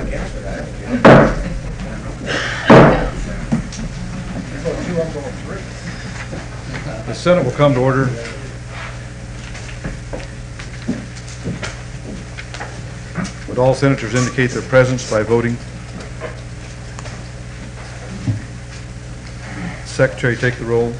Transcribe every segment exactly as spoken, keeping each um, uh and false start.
The Senate will come to order. Would all senators indicate their presence by voting? Secretary, take the roll.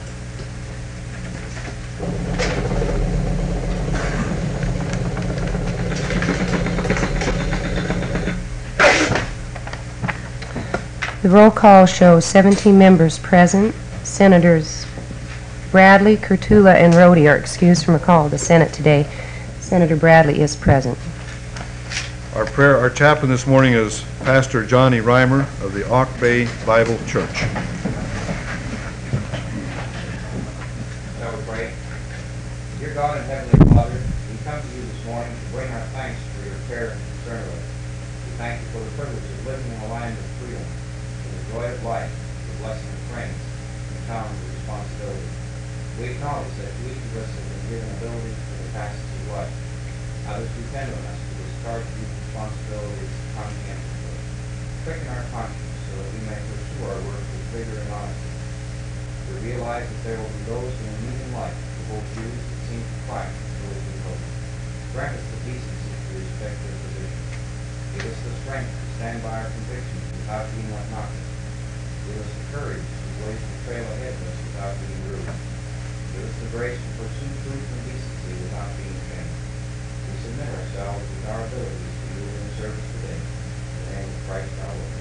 The roll call shows seventeen members present. Senators Bradley, Kurtula, and Rhodey are excused from a call to the Senate today. Senator Bradley is present. Our prayer, our chaplain this morning is Pastor Johnny Reimer of the Auk Bay Bible Church. Shall we pray? Dear God and Heavenly Father, we come to you this morning to bring our thanks for your care and concern of us. We thank you for the privilege of living in a land of freedom, for the joy of life, the blessing of friends, and the challenge of responsibility. We acknowledge that each of us has been given abilities for the tasks of life. Others depend on us to discharge these responsibilities conscientiously. Quicken our conscience so that we may pursue our work with vigor and honesty. We realize that there will be those who will meet in life who hold views that seem to clash with those we hold. Grant us the decency to respect their position. Give us the strength to stand by our convictions without being obnoxious. Give us the courage to blaze the trail ahead of us without being rude. Give us the grace to pursue truth and decency without being ashamed. We submit ourselves with our abilities to you in the service today. In the name of Christ our Lord.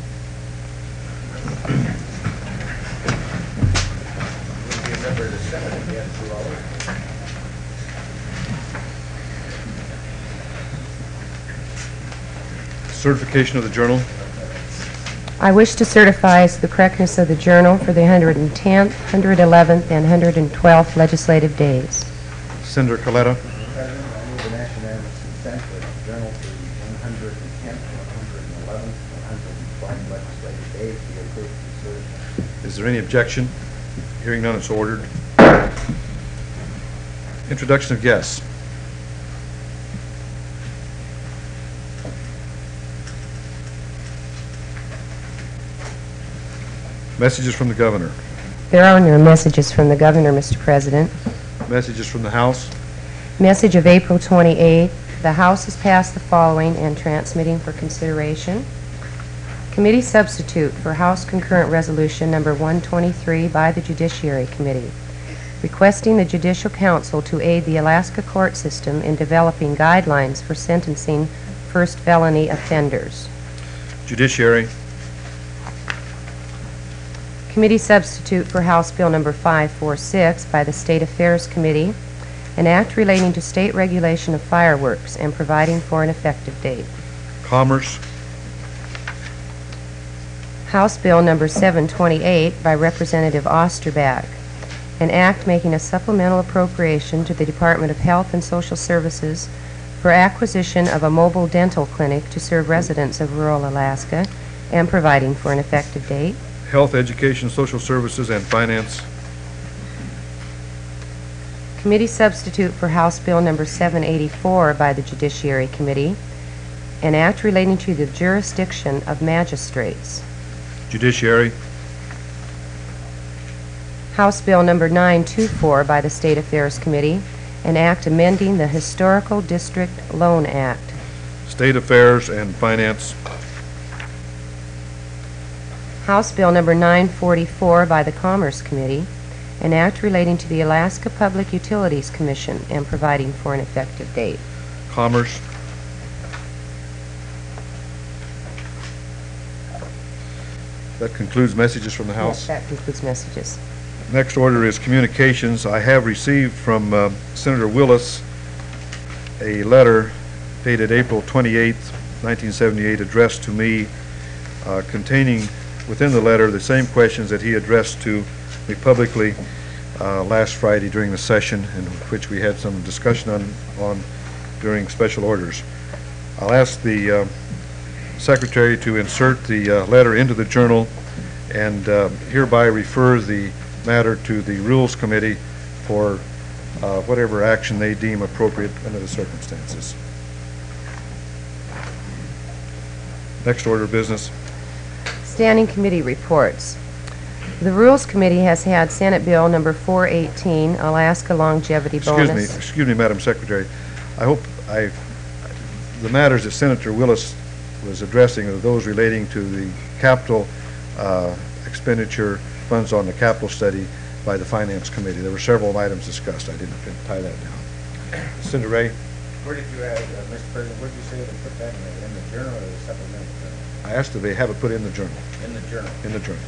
We'll be a member of the Senate again, too, always. Certification of the journal. I wish to certify as to the correctness of the journal for the one hundred tenth, one hundred eleventh, and one hundred twelfth legislative days. Senator Coletta. President, I move the national consent for the journal for the one hundred tenth, one hundred eleventh, one hundred twelfth legislative days be approved and certified. Is there any objection? Hearing none, it's ordered. Introduction of guests. Messages from the governor. There are no messages from the governor, Mister President. Messages from the House. Message of April twenty-eighth. The House has passed the following and transmitting for consideration. Committee substitute for House Concurrent Resolution number one twenty-three by the Judiciary Committee, requesting the Judicial Council to aid the Alaska court system in developing guidelines for sentencing first felony offenders. Judiciary. Committee substitute for House Bill number five forty-six by the State Affairs Committee, an act relating to state regulation of fireworks and providing for an effective date. Commerce. House Bill number seven twenty-eight by Representative Osterbach, an act making a supplemental appropriation to the Department of Health and Social Services for acquisition of a mobile dental clinic to serve residents of rural Alaska and providing for an effective date. Health, Education, Social Services, and Finance. Committee substitute for House Bill number seven eighty-four by the Judiciary Committee, an act relating to the jurisdiction of magistrates. Judiciary. House Bill number nine twenty-four by the State Affairs Committee, an act amending the Historical District Loan Act. State Affairs and Finance. House Bill number nine forty-four by the Commerce Committee, an act relating to the Alaska Public Utilities Commission and providing for an effective date. Commerce. That concludes messages from the House. Yes, that concludes messages. Next order is communications. I have received from uh, Senator Willis a letter dated April twenty-eighth, nineteen seventy-eight, addressed to me, uh, containing within the letter the same questions that he addressed to me publicly uh, last Friday during the session, in which we had some discussion on, on during special orders. I'll ask the uh, Secretary to insert the uh, letter into the journal and uh, hereby refer the matter to the Rules Committee for uh, whatever action they deem appropriate under the circumstances. Next order of business. Standing Committee reports. The Rules Committee has had Senate Bill number four eighteen, Alaska Longevity Excuse Bonus. me, excuse me, Madam Secretary. I hope I, the matters that Senator Willis was addressing are those relating to the capital uh, expenditure funds on the capital study by the Finance Committee. There were several items discussed. I didn't tie that down. Senator Ray, Where did you add, uh, Mister President, where did you say to put that in the, in the journal or the supplemental journal? I asked that they have it put in the journal. In the journal. In the journal.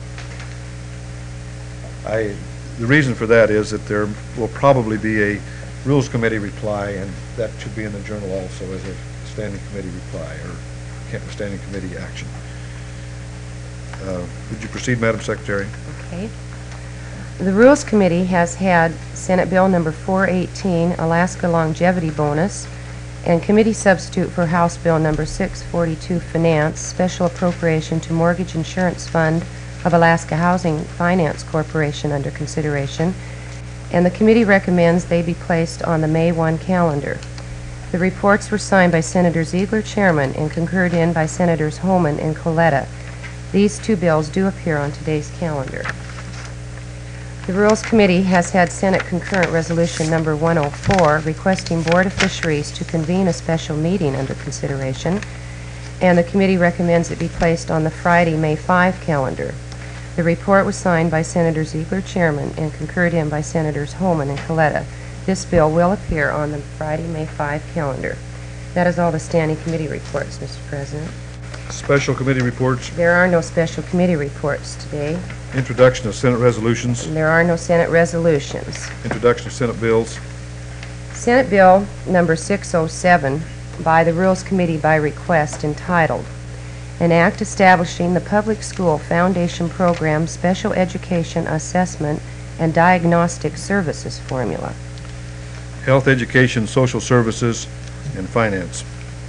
I, the reason for that is that there will probably be a Rules Committee reply, and that should be in the journal also as a Standing Committee reply, or ca- Standing Committee action. Uh, Would you proceed, Madam Secretary? Okay. The Rules Committee has had Senate Bill number four eighteen, Alaska Longevity Bonus, and committee substitute for House Bill number six forty-two, Finance, Special Appropriation to Mortgage Insurance Fund of Alaska Housing Finance Corporation under consideration, and the committee recommends they be placed on the May first calendar. The reports were signed by Senator Ziegler, Chairman, and concurred in by Senators Holman and Coletta. These two bills do appear on today's calendar. The Rules Committee has had Senate Concurrent Resolution number one oh four requesting Board of Fisheries to convene a special meeting under consideration, and the committee recommends it be placed on the Friday, May fifth calendar. The report was signed by Senator Ziegler, Chairman, and concurred in by Senators Holman and Coletta. This bill will appear on the Friday, May fifth calendar. That is all the Standing Committee reports, Mister President. Special Committee reports, There are no special committee reports today. introduction of Senate resolutions, And there are no Senate resolutions. introduction of Senate bills, Senate Bill number six oh seven by the Rules Committee by request entitled, An Act Establishing the Public School Foundation Program Special Education Assessment and Diagnostic Services Formula. Health, Education, Social Services, and Finance.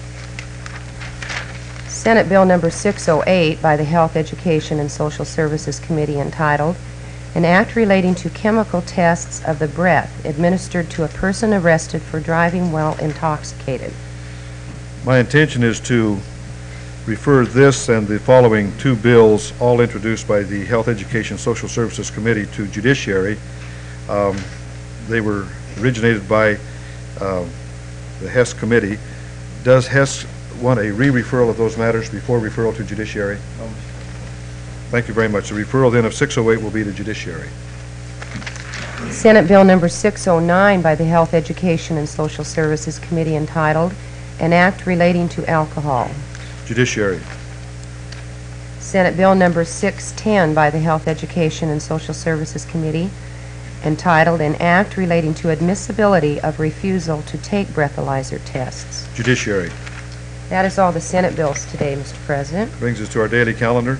Senate Bill number six oh eight by the Health, Education, and Social Services Committee entitled, An Act Relating to Chemical Tests of the Breath Administered to a Person Arrested for Driving While Intoxicated. My intention is to refer this and the following two bills, all introduced by the Health, Education, Social Services Committee, to Judiciary. Um, They were originated by uh, the Hess Committee. Does Hess want a re-referral of those matters before referral to Judiciary? No, Thank you very much. The referral then of six oh eight will be to Judiciary. Senate Bill number six oh nine by the Health, Education, and Social Services Committee entitled, An Act Relating to Alcohol. Judiciary. Senate Bill number six ten by the Health, Education, and Social Services Committee entitled, An Act Relating to Admissibility of Refusal to Take Breathalyzer Tests. Judiciary. That is all the Senate bills today, Mister President. Brings us to our daily calendar.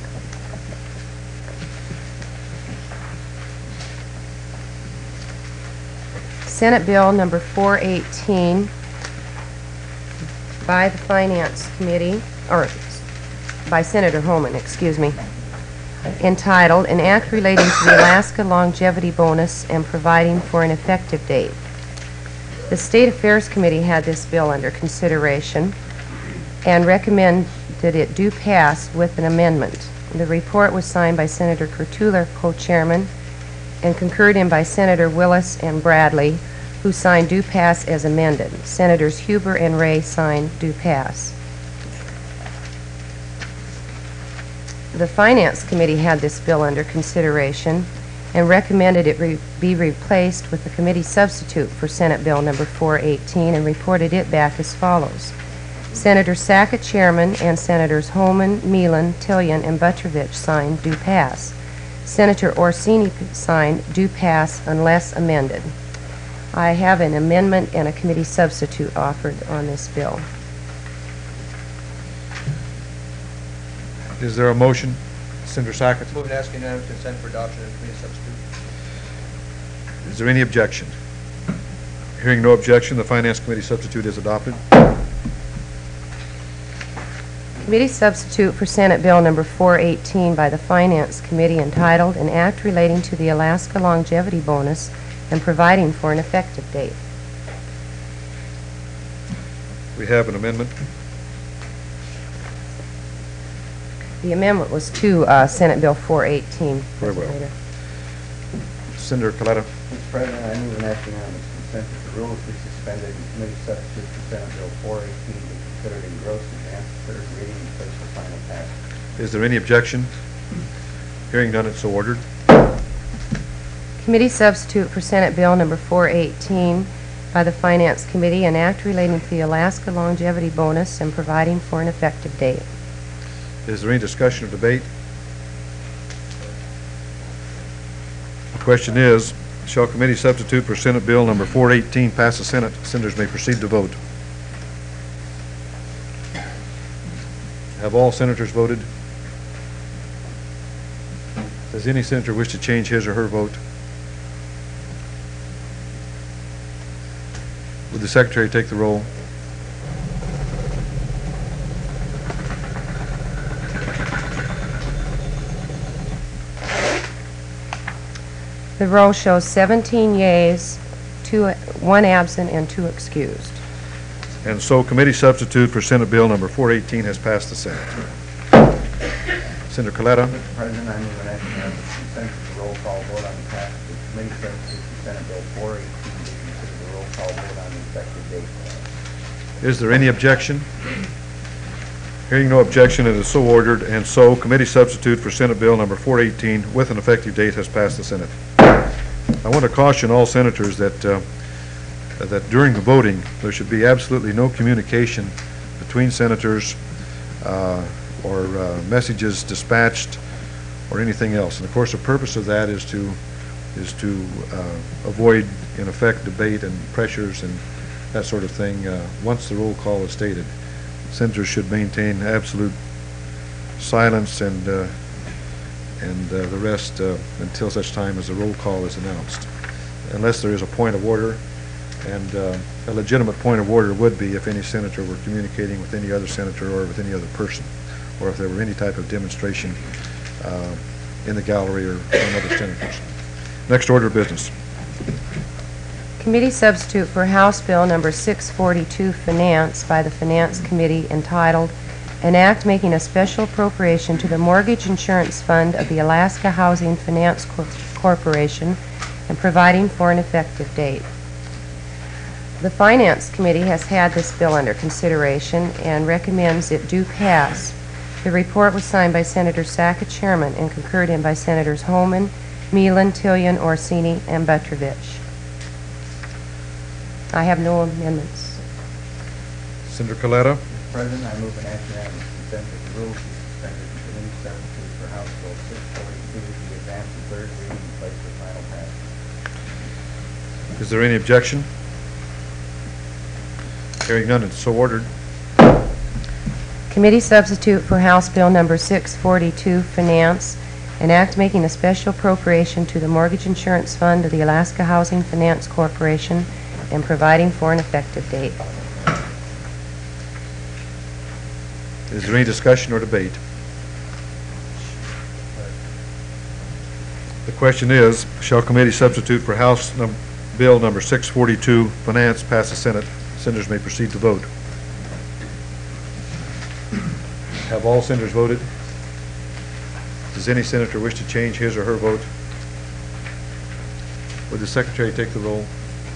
Senate Bill number four eighteen by the Finance Committee, or by Senator Holman, excuse me, entitled, An Act Relating to the Alaska Longevity Bonus and Providing for an Effective Date. The State Affairs Committee had this bill under consideration and recommended it do pass with an amendment. The report was signed by Senator Kurtula, co-chairman, and concurred in by Senator Willis and Bradley, who signed do pass as amended. Senators Huber and Ray signed do pass. The Finance Committee had this bill under consideration and recommended it re be replaced with the committee substitute for Senate Bill number four eighteen and reported it back as follows. Senator Sackett, Chairman, and Senators Holman, Meelan, Tillian, and Butrovich signed do pass. Senator Orsini signed do pass unless amended. I have an amendment and a committee substitute offered on this bill. Is there a motion? Senator Sackett. Move to ask unanimous consent for adoption of committee substitute. Is there any objection? Hearing no objection, the Finance Committee substitute is adopted. Committee substitute for Senate Bill number four eighteen by the Finance Committee entitled, An Act Relating to the Alaska Longevity Bonus and Providing for an Effective Date. We have an amendment. The amendment was to uh, Senate Bill four eighteen. Very well. Legislator. Senator Coletta. Mister President, I move an act unanimous consent that the rules be suspended and committee substitute for Senate Bill four eighteen be considered engrossed, advanced to third reading, and placed for final passage. Is there any objection? Hearing none, it's so ordered. Committee substitute for Senate Bill number four eighteen by the Finance Committee, an act relating to the Alaska longevity bonus and providing for an effective date. Is there any discussion or debate? The question is, shall committee substitute for Senate Bill number four eighteen pass the Senate? Senators may proceed to vote. Have all senators voted? Does any senator wish to change his or her vote? Would the secretary take the roll? The roll shows seventeen yeas, two, one absent, and two excused. And so committee substitute for Senate Bill number four eighteen has passed the Senate. Senator Coletta. Mister President, I move an act unanimous consent that the roll call vote on the passage of committee substitute for Senate Bill four eighteen be considered the roll call vote on the effective date. Is there any objection? Hearing no objection, it is so ordered, and so committee substitute for Senate Bill number four eighteen with an effective date has passed the Senate. I want to caution all senators that uh, that during the voting, there should be absolutely no communication between senators uh, or uh, messages dispatched or anything else. And of course, the purpose of that is to is to uh, avoid, in effect, debate and pressures and that sort of thing. Uh, once the roll call is stated, senators should maintain absolute silence and uh, and uh, the rest uh, until such time as the roll call is announced, unless there is a point of order. And uh, a legitimate point of order would be if any senator were communicating with any other senator or with any other person, or if there were any type of demonstration uh, in the gallery or on other senators. Next order of business. Committee substitute for House Bill number six forty-two, Finance, by the Finance Committee, entitled, "An Act Making a Special Appropriation to the Mortgage Insurance Fund of the Alaska Housing Finance Cor- Corporation and Providing for an Effective Date." The Finance Committee has had this bill under consideration and recommends it do pass. The report was signed by Senator Sackett, Chairman, and concurred in by Senators Holman, Meelan, Tillian, Orsini, and Petrovich. I have no amendments. Senator Coletta. Mister President, I move an act unanimous consent that the rules be suspended and committee substitute for House Bill six forty-two be advanced to third reading and placed for final passage. Is there any objection? Hearing none, it's so ordered. Committee substitute for House Bill number six forty-two, Finance, an act making a special appropriation to the Mortgage Insurance Fund of the Alaska Housing Finance Corporation and providing for an effective date. Is there any discussion or debate? The question is, shall committee substitute for House num- Bill number six forty-two, Finance, pass the Senate? Senators may proceed to vote. Have all senators voted? Does any senator wish to change his or her vote? Would the secretary take the roll?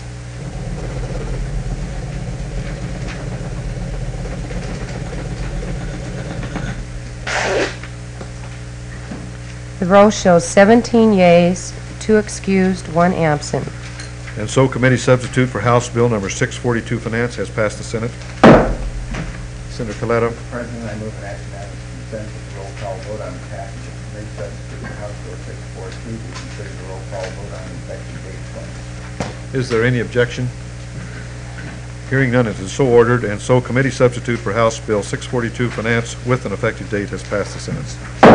The roll shows seventeen yeas, two excused, one absent. And so committee substitute for House Bill number six forty-two, Finance, has passed the Senate. Senator Coletta. Mister President, I move an act unanimous consent that the roll call vote on the passage of committee substitute for House Bill six forty-two be considered the roll call vote on the effective date claim. Is there any objection? Hearing none, it is so ordered, and so committee substitute for House Bill six forty-two, Finance, with an effective date, has passed the Senate.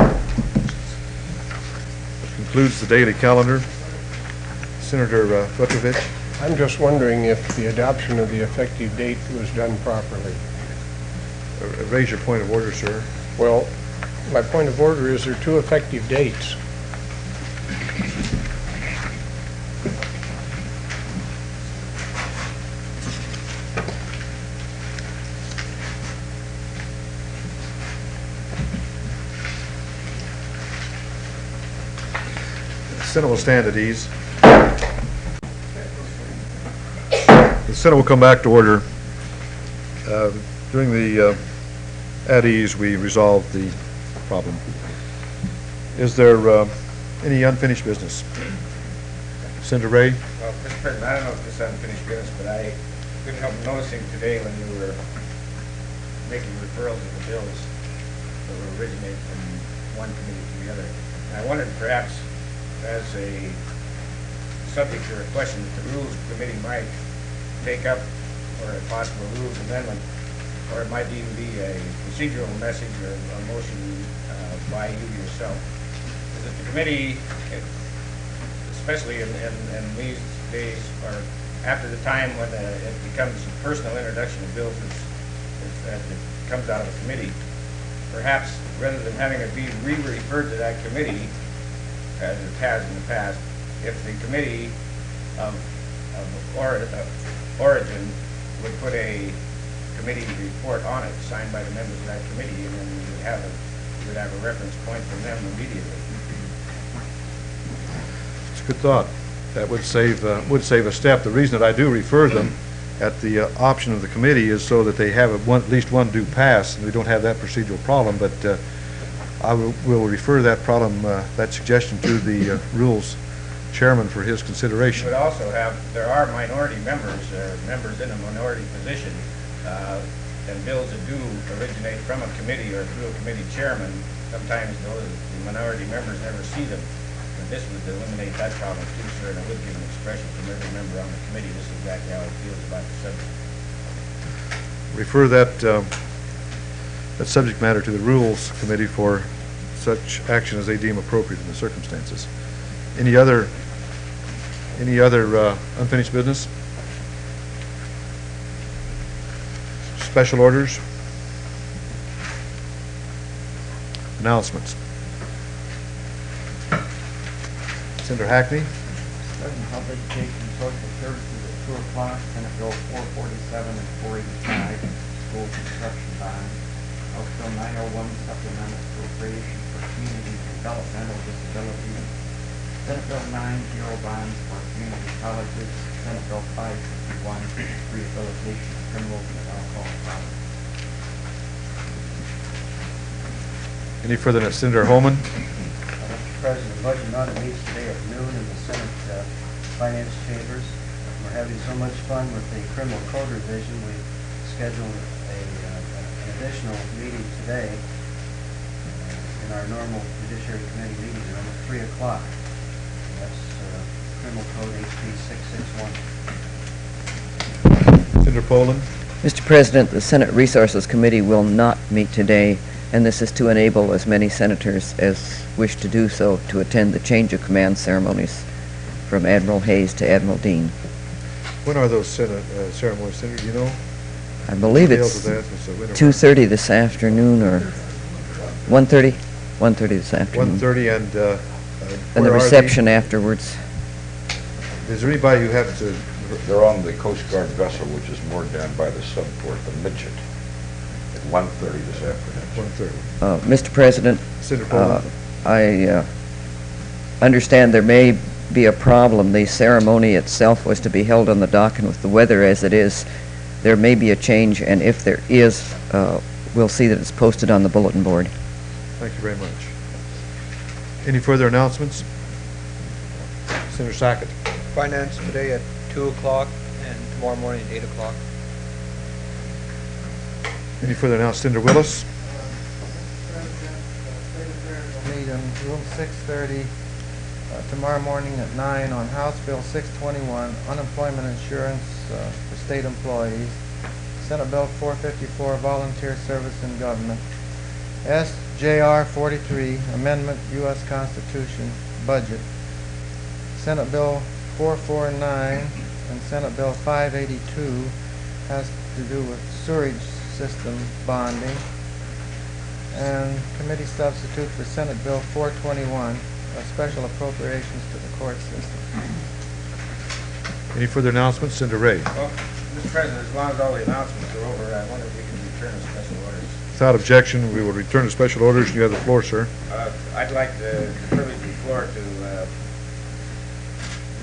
This concludes the daily calendar. Senator uh, Petrovich. I'm just wondering if the adoption of the effective date was done properly. Uh, Raise your point of order, sir. Well, my point of order is there are two effective dates. Senate will stand at ease. The Senate will come back to order. Uh, During the uh, at ease, we resolved the problem. Is there uh, any unfinished business? Senator Ray? Well, Mister President, I don't know if this is unfinished business, but I couldn't help noticing today when you were making referrals of the bills that will originate from one committee to the other. And I wondered perhaps as a subject or a question that the Rules Committee might take up, or a possible rules amendment, or it might even be a procedural message or a motion uh, by you yourself. Is that the committee, especially in, in, in these days, or after the time when uh, it becomes a personal introduction of bills that's, that's, that it comes out of a committee, perhaps rather than having it be re-referred to that committee, as it has in the past, if the committee of, of or, uh, origin would put a committee report on it, signed by the members of that committee, and then we would have a, we would have a reference point from them immediately. It's a good thought. That would save, uh, would save a step. The reason that I do refer them at the uh, option of the committee is so that they have a one, at least one due pass, and we don't have that procedural problem, but uh, I will, will refer that problem, uh, that suggestion to the uh, Rules Chairman for his You consideration. would also have, there are minority members, uh, members in a minority position, uh, and bills that do originate from a committee or through a committee chairman, sometimes those, the minority members never see them. But this would eliminate that problem too, sir, and it would give an expression from every member on the committee, this is exactly how it feels about the subject. Refer that, uh, that subject matter to the Rules Committee for such action as they deem appropriate in the circumstances. Any other, any other uh, unfinished business? Special orders? Announcements? Senator Hackney? President, Health Education and Social Services at two o'clock, Senate Bill four forty-seven and four eighty-five, school construction bond. House Bill nine oh one, supplemental appropriation for community developmental disabilities. Senate Bill nine zero bonds for community colleges. Senate Bill five fifty-one, rehabilitation of criminals and alcohol products. Any further? Senator Holman? Mister President, Budget and Audit meets today at noon in the Senate uh, Finance Chambers. We're having so much fun with the criminal code revision, we scheduled a, uh, an additional meeting today uh, in our normal Judiciary Committee meeting room at three o'clock. That's uh, Criminal Code H B six six one. Senator Poland? Mister President, the Senate Resources Committee will not meet today, and this is to enable as many senators as wish to do so to attend the change of command ceremonies from Admiral Hayes to Admiral Dean. When are those Senate uh, ceremonies, Senator? Do you know? I believe Details it's of that? It's a winter- two thirty this afternoon, or one thirty? one thirty this afternoon. one thirty, and uh, uh, And the where are they? reception afterwards. Is there anybody who happens to, They're on the Coast Guard vessel, which is moored down by the subport, the Midget, at one thirty this afternoon. one thirty? Uh, Mister President, Senator uh, Poland? I uh, understand there may be a problem. The ceremony itself was to be held on the dock, and with the weather as it is, there may be a change, and if there is, uh, we'll see that it's posted on the bulletin board. Thank you very much. Any further announcements? Senator Sackett? Finance today at two o'clock and tomorrow morning at eight o'clock. Any further announcements? Senator Willis? Meet in room six thirty uh, tomorrow morning at nine on House Bill six twenty-one, unemployment insurance uh, for state employees. Senate Bill four fifty-four, volunteer service in government. S J R forty-three, amendment U S Constitution, budget. Senate Bill four forty-nine and Senate Bill five eighty-two has to do with sewerage system bonding. And committee substitute for Senate Bill four twenty-one, uh, special appropriations to the court system. Any further announcements? Senator Ray? Well, Mister President, as long as all the announcements are over, I wonder if we can return to special orders. Without objection, we will return to special orders. You have the floor, sir. Uh, I'd like the the privilege of the floor to uh,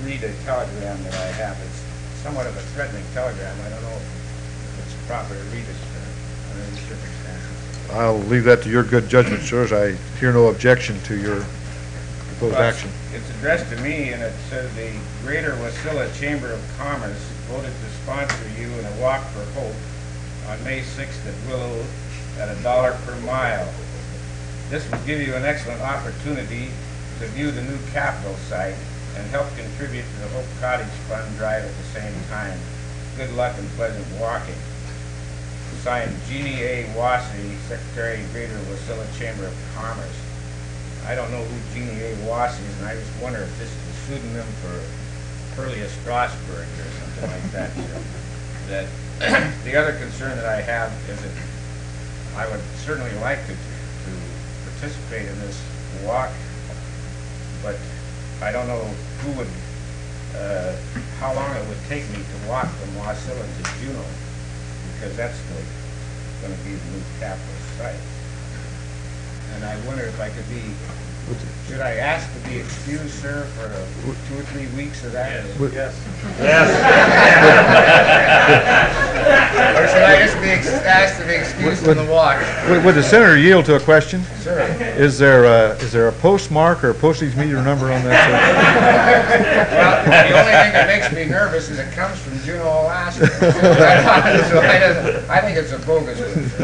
read a telegram that I have. It's somewhat of a threatening telegram. I don't know if it's proper to read it uh, under these circumstances. I'll leave that to your good judgment, sir, as I hear no objection to your proposed Well, action. It's addressed to me, and it says the Greater Wasilla Chamber of Commerce voted to sponsor you in a walk for hope on May sixth at Willow at a dollar per mile. This will give you an excellent opportunity to view the new Capitol site and help contribute to the Hope Cottage Fund drive at the same time. Good luck and pleasant walking. Signed, Jeannie A. Wassey, Secretary, Greater Wasilla Chamber of Commerce. I don't know who Jeannie A. Wassey is, and I just wonder if this is a pseudonym for Pearlia Strasburg or something like that. So that the other concern that I have is that I would certainly like to, to participate in this walk, but I don't know who would, uh, how long it would take me to walk from Wasilla to Juneau, because that's going to be the new Capitol site. And I wonder if I could be, should I ask to be excused, sir, for two or three weeks of that? Yes. Or should I just be ex asked to be excused from the walk? Would would the senator yield to a question? Sure. Is there a, is there a postmark or a postage meter number on that? Well, the only thing that makes me nervous is it comes from Juneau, Alaska. So I, don't- I think it's a bogus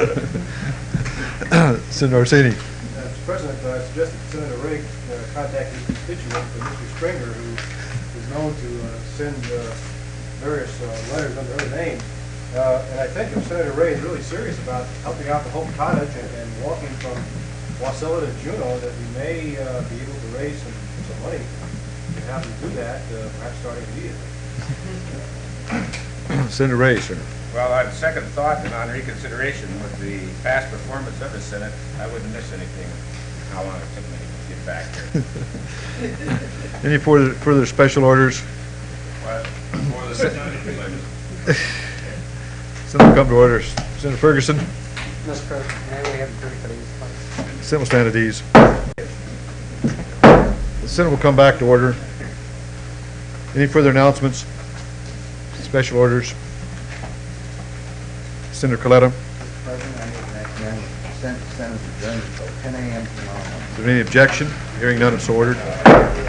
one. Senator Orsini. Mister President, I suggest that Senator Riggs uh, contact his constituent, uh, Mister Springer, who is known to uh, send uh, various uh, letters under other names. Uh, and I think if Senator Ray is really serious about helping out the Hope Cottage and, and walking from Wasilla to Juneau, that we may uh, be able to raise some, some money to have him do that, uh, perhaps starting immediately. Senator Ray, sir. Well, on second thought and on reconsideration, with the past performance of the Senate, I wouldn't miss anything, how long it took me to get back here. Any further, further special orders? But for the Senate, Senate will come to order. Senator Ferguson. Mister President, may we have thirty please? Senate will stand at ease. The Senate will come back to order. Any further announcements? Special orders? Senator Coletta. Mister President, I need to recommend Senate Senate adjourned until ten A M tomorrow morning. Is there any objection? Hearing none, it's so ordered.